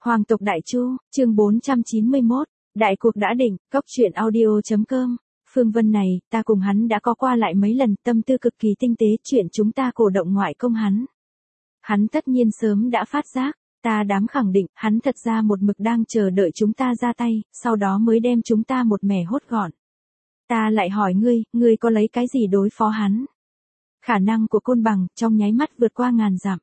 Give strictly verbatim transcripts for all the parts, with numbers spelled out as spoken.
Hoàng tộc Đại Chu, chương bốn trăm chín mươi mốt, đại cuộc đã định, cốc truyện audio chấm com. Phương Vân này, ta cùng hắn đã có qua lại mấy lần, tâm tư cực kỳ tinh tế, chuyện chúng ta cổ động ngoại công hắn. Hắn tất nhiên sớm đã phát giác, ta dám khẳng định, hắn thật ra một mực đang chờ đợi chúng ta ra tay, sau đó mới đem chúng ta một mẻ hốt gọn. Ta lại hỏi ngươi, ngươi có lấy cái gì đối phó hắn? Khả năng của côn bằng, trong nháy mắt vượt qua ngàn dặm.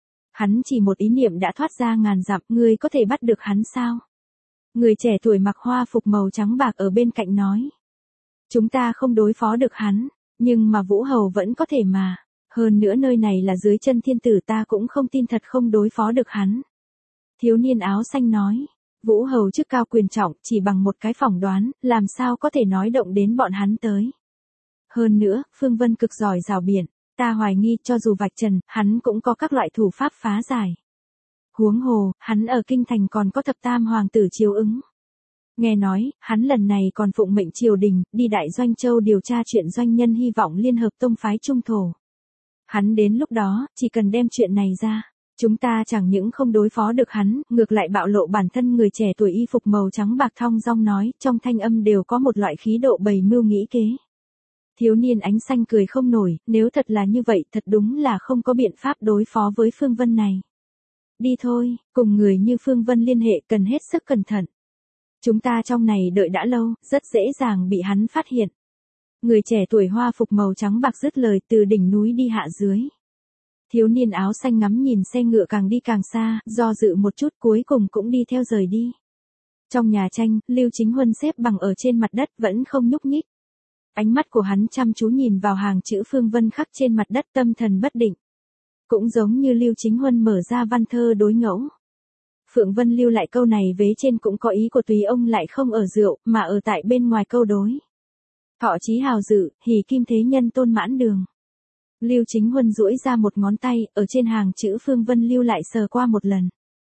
Hắn chỉ một ý niệm đã thoát ra ngàn dặm, ngươi có thể bắt được hắn sao? Người trẻ tuổi mặc hoa phục màu trắng bạc ở bên cạnh nói. Chúng ta không đối phó được hắn, nhưng mà Vũ Hầu vẫn có thể mà. Hơn nữa nơi này là dưới chân thiên tử, ta cũng không tin thật không đối phó được hắn. Thiếu niên áo xanh nói. Vũ Hầu chức cao quyền trọng, chỉ bằng một cái phỏng đoán, làm sao có thể nói động đến bọn hắn tới. Hơn nữa, Phương Vân cực giỏi rào biển. Ta hoài nghi cho dù vạch trần, hắn cũng có các loại thủ pháp phá giải. Huống hồ, hắn ở kinh thành còn có thập tam hoàng tử chiếu ứng. Nghe nói, hắn lần này còn phụng mệnh triều đình, đi Đại Doanh Châu điều tra chuyện doanh nhân hy vọng liên hợp tông phái trung thổ. Hắn đến lúc đó, chỉ cần đem chuyện này ra, chúng ta chẳng những không đối phó được hắn, ngược lại bạo lộ bản thân. Người trẻ tuổi y phục màu trắng bạc thong dong nói, trong thanh âm đều có một loại khí độ bày mưu nghĩ kế. Thiếu niên ánh xanh cười không nổi, nếu thật là như vậy, thật đúng là không có biện pháp đối phó với Phương Vân này. Đi thôi, cùng người như Phương Vân liên hệ cần hết sức cẩn thận. Chúng ta trong này đợi đã lâu, rất dễ dàng bị hắn phát hiện. Người trẻ tuổi hoa phục màu trắng bạc dứt lời, từ đỉnh núi đi hạ dưới. Thiếu niên áo xanh ngắm nhìn xe ngựa càng đi càng xa, do dự một chút cuối cùng cũng đi theo rời đi. Trong nhà tranh, Lưu Chính Huân xếp bằng ở trên mặt đất vẫn không nhúc nhích. Ánh mắt của hắn chăm chú nhìn vào hàng chữ Phương Vân khắc trên mặt đất, tâm thần bất định. Cũng giống như Lưu Chính Huân mở ra văn thơ đối ngẫu. Phượng Vân lưu lại câu này vế trên cũng có ý của tùy ông lại không ở rượu, mà ở tại bên ngoài câu đối. Thọ chí hào dự, hỉ kim thế nhân tôn mãn đường. Lưu Chính Huân duỗi ra một ngón tay, ở trên hàng chữ Phương Vân lưu lại sờ qua một lần.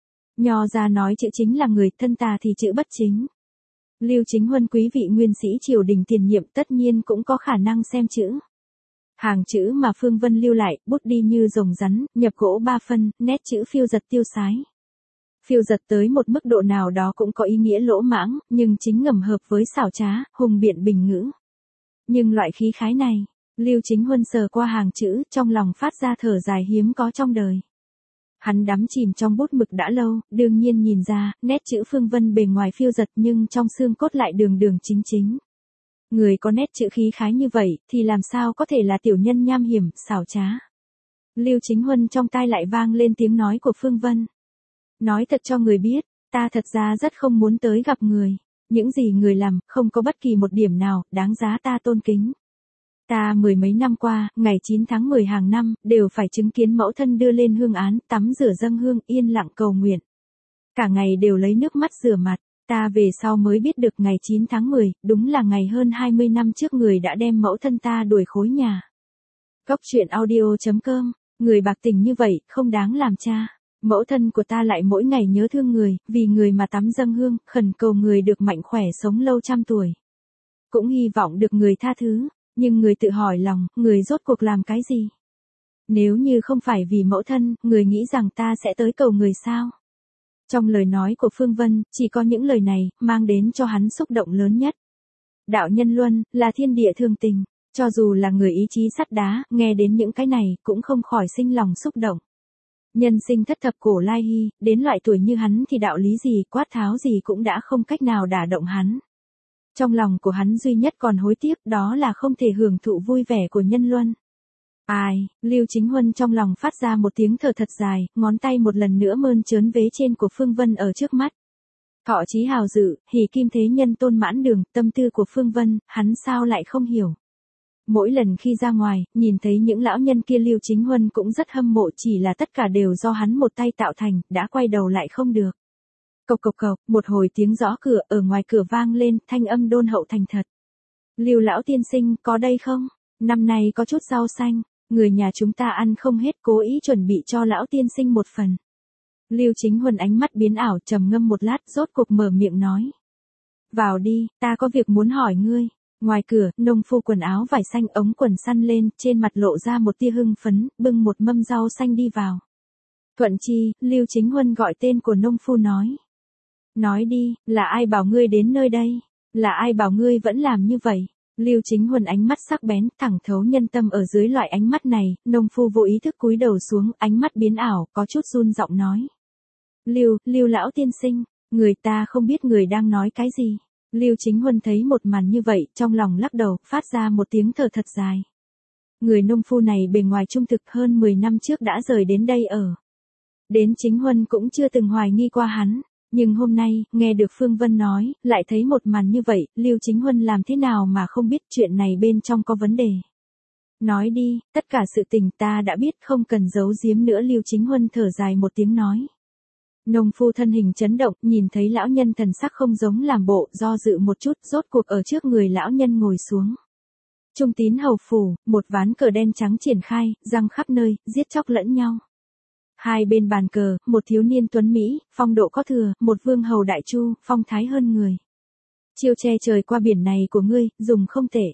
Nho ra nói chữ chính là người, thân tà thì chữ bất chính. Lưu Chính Huân quý vị nguyên sĩ triều đình tiền nhiệm tất nhiên cũng có khả năng xem chữ. Hàng chữ mà Phương Vân lưu lại, bút đi như rồng rắn, nhập gỗ ba phân, nét chữ phiêu giật tiêu sái. Phiêu giật tới một mức độ nào đó cũng có ý nghĩa lỗ mãng, nhưng chính ngầm hợp với xảo trá, hùng biện bình ngữ. Nhưng loại khí khái này, Lưu Chính Huân sờ qua hàng chữ, trong lòng phát ra thở dài hiếm có trong đời. Hắn đắm chìm trong bút mực đã lâu, đương nhiên nhìn ra, nét chữ Phương Vân bề ngoài phiêu giật nhưng trong xương cốt lại đường đường chính chính. Người có nét chữ khí khái như vậy, thì làm sao có thể là tiểu nhân nham hiểm, xảo trá. Lưu Chính Huân trong tai lại vang lên tiếng nói của Phương Vân. Nói thật cho người biết, ta thật ra rất không muốn tới gặp người. Những gì người làm, không có bất kỳ một điểm nào, đáng giá ta tôn kính. Ta mười mấy năm qua, ngày chín tháng mười hàng năm, đều phải chứng kiến mẫu thân đưa lên hương án, tắm rửa dâng hương, yên lặng cầu nguyện. Cả ngày đều lấy nước mắt rửa mặt, ta về sau mới biết được ngày chín tháng mười, đúng là ngày hơn hai mươi năm trước người đã đem mẫu thân ta đuổi khối nhà. Cốc truyện audio chấm com, người bạc tình như vậy, không đáng làm cha. Mẫu thân của ta lại mỗi ngày nhớ thương người, vì người mà tắm dâng hương, khẩn cầu người được mạnh khỏe sống lâu trăm tuổi. Cũng hy vọng được người tha thứ. Nhưng người tự hỏi lòng, người rốt cuộc làm cái gì? Nếu như không phải vì mẫu thân, người nghĩ rằng ta sẽ tới cầu người sao? Trong lời nói của Phương Vân, chỉ có những lời này, mang đến cho hắn xúc động lớn nhất. Đạo nhân luân, là thiên địa thường tình, cho dù là người ý chí sắt đá, nghe đến những cái này, cũng không khỏi sinh lòng xúc động. Nhân sinh thất thập cổ lai hy, đến loại tuổi như hắn thì đạo lý gì, quát tháo gì cũng đã không cách nào đả động hắn. Trong lòng của hắn duy nhất còn hối tiếc, đó là không thể hưởng thụ vui vẻ của nhân luân. Ai, Lưu Chính Huân trong lòng phát ra một tiếng thở thật dài, ngón tay một lần nữa mơn trớn vế trên của Phương Vân ở trước mắt. Thọ chí hào dự, hỉ kim thế nhân tôn mãn đường, tâm tư của Phương Vân, hắn sao lại không hiểu. Mỗi lần khi ra ngoài, nhìn thấy những lão nhân kia Lưu Chính Huân cũng rất hâm mộ, chỉ là tất cả đều do hắn một tay tạo thành, đã quay đầu lại không được. Cộc cộc cộc, một hồi tiếng gõ cửa ở ngoài cửa vang lên, thanh âm đôn hậu thành thật. Lưu lão tiên sinh, có đây không? Năm nay có chút rau xanh, người nhà chúng ta ăn không hết, cố ý chuẩn bị cho lão tiên sinh một phần. Lưu Chính Huân ánh mắt biến ảo, trầm ngâm một lát, rốt cuộc mở miệng nói. Vào đi, ta có việc muốn hỏi ngươi. Ngoài cửa, nông phu quần áo vải xanh ống quần săn lên, trên mặt lộ ra một tia hưng phấn, bưng một mâm rau xanh đi vào. Thuận chi, Lưu Chính Huân gọi tên của nông phu nói. Nói đi, là ai bảo ngươi đến nơi đây? Là ai bảo ngươi vẫn làm như vậy? Lưu Chính Huân ánh mắt sắc bén, thẳng thấu nhân tâm ở dưới loại ánh mắt này, nông phu vô ý thức cúi đầu xuống, ánh mắt biến ảo, có chút run giọng nói. Lưu, Lưu lão tiên sinh, người ta không biết người đang nói cái gì. Lưu Chính Huân thấy một màn như vậy, trong lòng lắc đầu, phát ra một tiếng thở thật dài. Người nông phu này bề ngoài trung thực hơn mười năm trước đã rời đến đây ở. Đến Chính Huân cũng chưa từng hoài nghi qua hắn. Nhưng hôm nay, nghe được Phương Vân nói, lại thấy một màn như vậy, Lưu Chính Huân làm thế nào mà không biết chuyện này bên trong có vấn đề. Nói đi, tất cả sự tình ta đã biết, không cần giấu giếm nữa. Lưu Chính Huân thở dài một tiếng nói. Nông phu thân hình chấn động, nhìn thấy lão nhân thần sắc không giống làm bộ, do dự một chút, rốt cuộc ở trước người lão nhân ngồi xuống. Trung tín hầu phủ, một ván cờ đen trắng triển khai, răng khắp nơi, giết chóc lẫn nhau. Hai bên bàn cờ, một thiếu niên tuấn Mỹ, phong độ có thừa, một vương hầu đại chu, phong thái hơn người. Chiêu che trời qua biển này của ngươi, dùng không tệ.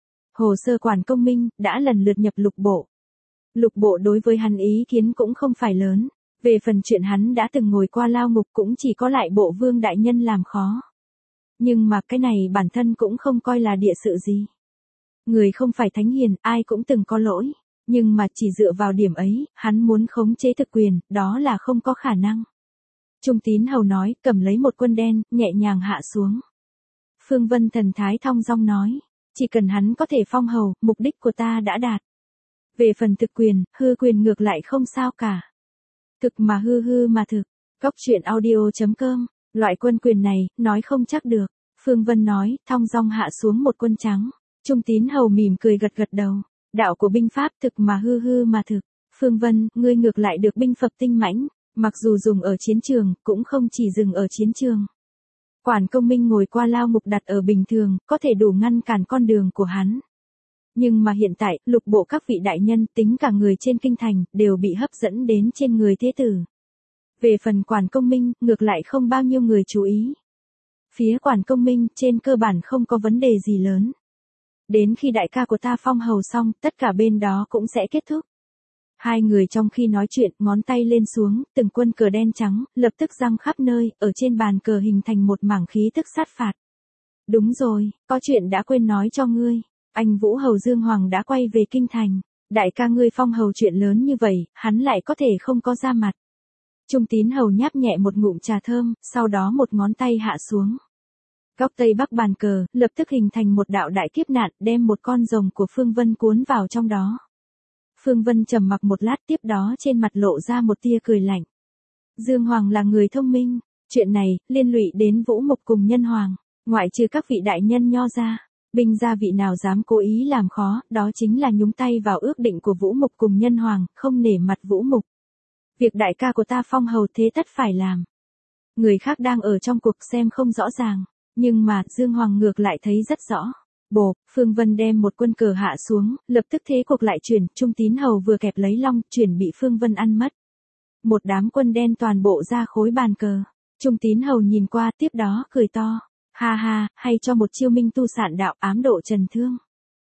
Hồ sơ quản công minh, đã lần lượt nhập lục bộ. Lục bộ đối với hắn ý kiến cũng không phải lớn. Về phần chuyện hắn đã từng ngồi qua lao ngục cũng chỉ có lại bộ vương đại nhân làm khó. Nhưng mà cái này bản thân cũng không coi là địa sự gì. Người không phải thánh hiền, ai cũng từng có lỗi. Nhưng mà chỉ dựa vào điểm ấy, hắn muốn khống chế thực quyền, đó là không có khả năng. Trung tín hầu nói, cầm lấy một quân đen, nhẹ nhàng hạ xuống. Phương Vân thần thái thong dong nói, chỉ cần hắn có thể phong hầu, mục đích của ta đã đạt. Về phần thực quyền, hư quyền ngược lại không sao cả. Thực mà hư hư mà thực. Góc truyện audio chấm com, loại quân quyền này, nói không chắc được. Phương Vân nói, thong dong hạ xuống một quân trắng. Trung tín hầu mỉm cười gật gật đầu. Đạo của binh pháp thực mà hư hư mà thực. Phương Vân, ngươi ngược lại được binh phập tinh mãnh, mặc dù dùng ở chiến trường, cũng không chỉ dừng ở chiến trường. Quản công minh ngồi qua lao ngục đặt ở bình thường, có thể đủ ngăn cản con đường của hắn. Nhưng mà hiện tại, lục bộ các vị đại nhân tính cả người trên kinh thành, đều bị hấp dẫn đến trên người thế tử. Về phần quản công minh, ngược lại không bao nhiêu người chú ý. Phía quản công minh, trên cơ bản không có vấn đề gì lớn. Đến khi đại ca của ta phong hầu xong, tất cả bên đó cũng sẽ kết thúc. Hai người trong khi nói chuyện, ngón tay lên xuống, từng quân cờ đen trắng, lập tức răng khắp nơi, ở trên bàn cờ hình thành một mảng khí tức sát phạt. Đúng rồi, có chuyện đã quên nói cho ngươi. Anh Vũ Hầu Dương Hoàng đã quay về kinh thành. Đại ca ngươi phong hầu chuyện lớn như vậy, hắn lại có thể không có ra mặt. Trung tín hầu nháp nhẹ một ngụm trà thơm, sau đó một ngón tay hạ xuống. Góc tây bắc bàn cờ, lập tức hình thành một đạo đại kiếp nạn, đem một con rồng của Phương Vân cuốn vào trong đó. Phương Vân trầm mặc một lát, tiếp đó trên mặt lộ ra một tia cười lạnh. Dương Hoàng là người thông minh, chuyện này, liên lụy đến Vũ Mục cùng Nhân Hoàng, ngoại trừ các vị đại nhân nho ra, binh gia vị nào dám cố ý làm khó, đó chính là nhúng tay vào ước định của Vũ Mục cùng Nhân Hoàng, không nể mặt Vũ Mục. Việc đại ca của ta phong hầu thế tất phải làm. Người khác đang ở trong cuộc xem không rõ ràng. Nhưng mà, Dương Hoàng ngược lại thấy rất rõ. Bồ, Phương Vân đem một quân cờ hạ xuống, lập tức thế cuộc lại chuyển, Trung tín hầu vừa kẹp lấy long, chuyển bị Phương Vân ăn mất. Một đám quân đen toàn bộ ra khối bàn cờ. Trung tín hầu nhìn qua, tiếp đó, cười to. Ha ha, hay cho một chiêu minh tu sạn đạo ám độ trần thương.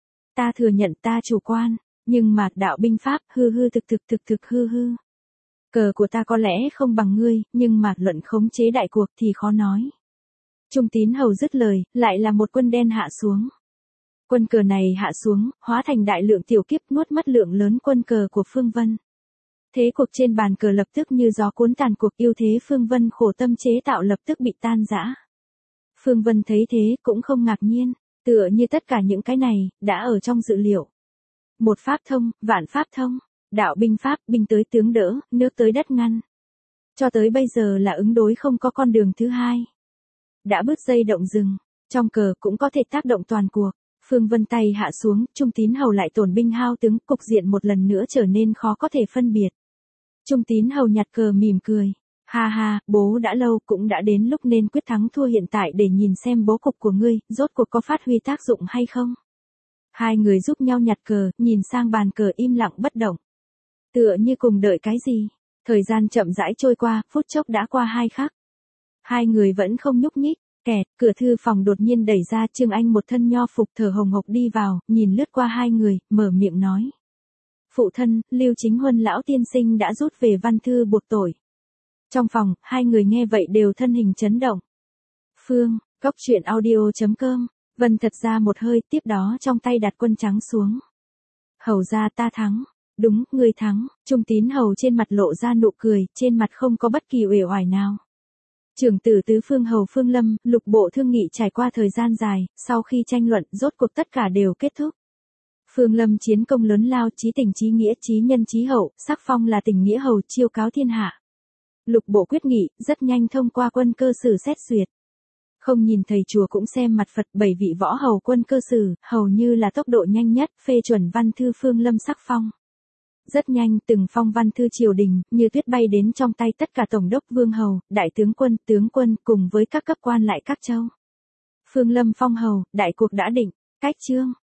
Ta thừa nhận ta chủ quan, nhưng mà, đạo binh pháp, hư hư thực thực thực thực hư hư. Cờ của ta có lẽ không bằng ngươi, nhưng mà, luận khống chế đại cuộc thì khó nói. Trung tín hầu dứt lời, lại là một quân đen hạ xuống. Quân cờ này hạ xuống, hóa thành đại lượng tiểu kiếp nuốt mất lượng lớn quân cờ của Phương Vân. Thế cuộc trên bàn cờ lập tức như gió cuốn tàn cuộc, yêu thế Phương Vân khổ tâm chế tạo lập tức bị tan rã. Phương Vân thấy thế cũng không ngạc nhiên, tựa như tất cả những cái này, đã ở trong dự liệu. Một pháp thông, vạn pháp thông, đạo binh pháp, binh tới tướng đỡ, nước tới đất ngăn. Cho tới bây giờ là ứng đối không có con đường thứ hai. Đã bứt dây động rừng, trong cờ cũng có thể tác động toàn cuộc. Phương Vân tay hạ xuống, Trung tín hầu lại tổn binh hao tướng, cục diện một lần nữa trở nên khó có thể phân biệt. Trung tín hầu nhặt cờ mỉm cười. Ha ha, bố đã lâu cũng đã đến lúc nên quyết thắng thua hiện tại để nhìn xem bố cục của ngươi, rốt cuộc có phát huy tác dụng hay không. Hai người giúp nhau nhặt cờ, nhìn sang bàn cờ im lặng bất động. Tựa như cùng đợi cái gì. Thời gian chậm rãi trôi qua, phút chốc đã qua hai khắc. Hai người vẫn không nhúc nhích, kẹt, cửa thư phòng đột nhiên đẩy ra, Trương Anh một thân nho phục thở hồng hộc đi vào, nhìn lướt qua hai người, mở miệng nói. Phụ thân, Lưu Chính Huân lão tiên sinh đã rút về văn thư buộc tội. Trong phòng, hai người nghe vậy đều thân hình chấn động. Phương, cốc truyện audio chấm com. Vân thật ra một hơi, tiếp đó trong tay đặt quân trắng xuống. Hầu ra ta thắng. Đúng, ngươi thắng. Trung Tín Hầu trên mặt lộ ra nụ cười, trên mặt không có bất kỳ uể oải nào. Trưởng tử tứ phương Hầu Phương Lâm, lục bộ thương nghị trải qua thời gian dài, sau khi tranh luận, rốt cuộc tất cả đều kết thúc. Phương Lâm chiến công lớn lao, chí tình chí nghĩa, chí nhân chí hậu, sắc phong là tình nghĩa hầu, chiêu cáo thiên hạ. Lục bộ quyết nghị, rất nhanh thông qua quân cơ sử xét duyệt. Không nhìn thầy chùa cũng xem mặt Phật, bảy vị võ hầu quân cơ sử, hầu như là tốc độ nhanh nhất, phê chuẩn văn thư Phương Lâm sắc phong. Rất nhanh, từng phong văn thư triều đình, như tuyết bay đến trong tay tất cả tổng đốc vương hầu, đại tướng quân, tướng quân, cùng với các cấp quan lại các châu. Phương Lâm phong hầu, đại cuộc đã định, cách chương.